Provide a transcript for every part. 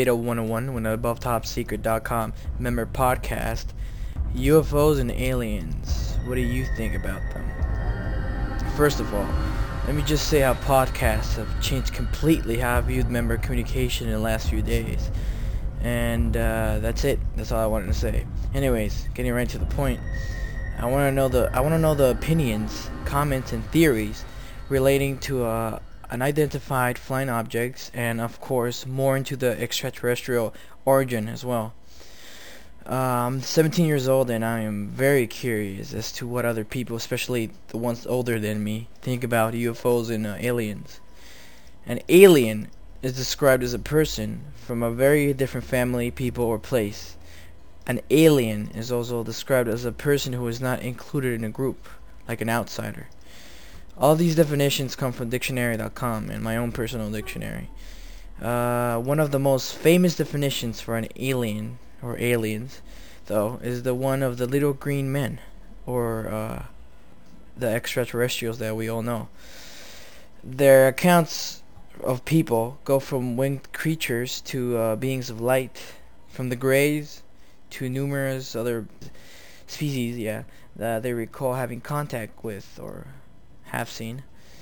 Zeta 101 with the AboveTopSecret.com member podcast. UFOs and aliens. What do you think about them? First of all, let me just say how podcasts have changed completely how I viewed member communication in the last few days. And that's it. That's all I wanted to say. Anyways, getting right to the point. I want to know the opinions, comments, and theories relating to unidentified flying objects, and of course more into the extraterrestrial origin as well. I'm 17 years old and I am very curious as to what other people, especially the ones older than me, think about UFOs and aliens. An alien is described as a person from a very different family, people, or place. An alien is also described as a person who is not included in a group, like an outsider. All these definitions come from dictionary.com and my own personal dictionary. One of the most famous definitions for an alien, or aliens, though, is the one of the little green men, or the extraterrestrials that we all know. Their accounts of people go from winged creatures to beings of light, from the Greys to numerous other species, that they recall having contact with or have seen.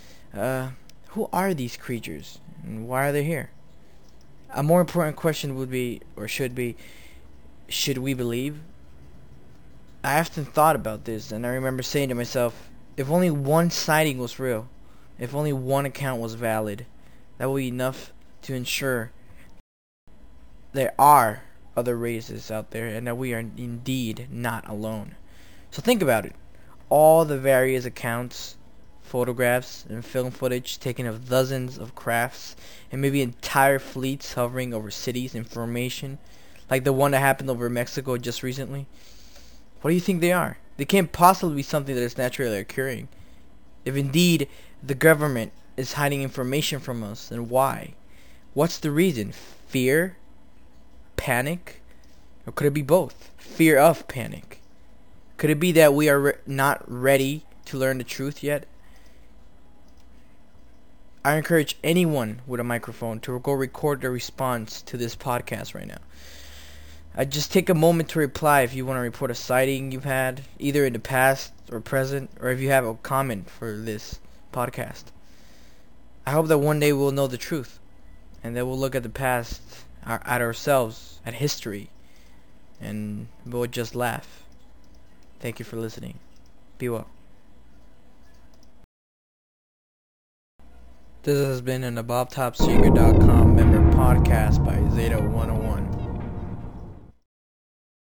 Who are these creatures and why are they here? A more important question would be, or should be, should we believe? I often thought about this, and I remember saying to myself, if only one sighting was real, if only one account was valid, that would be enough to ensure there are other races out there and that we are indeed not alone. So think about it. All the various accounts, photographs, and film footage taken of dozens of crafts and maybe entire fleets hovering over cities in formation, like the one that happened over Mexico just recently. What do you think they are? They can't possibly be something that is naturally occurring. If indeed the government is hiding information from us, then why? What's the reason? Fear? Panic? Or could it be both? Fear of panic? Could it be that we are not ready to learn the truth yet? I encourage anyone with a microphone to go record their response to this podcast right now. Just take a moment to reply if you want to report a sighting you've had, either in the past or present, or if you have a comment for this podcast. I hope that one day we'll know the truth, and that we'll look at the past, at ourselves, at history, and we'll just laugh. Thank you for listening. Be well. This has been an AboveTopSecret.com member podcast by Zeta 101.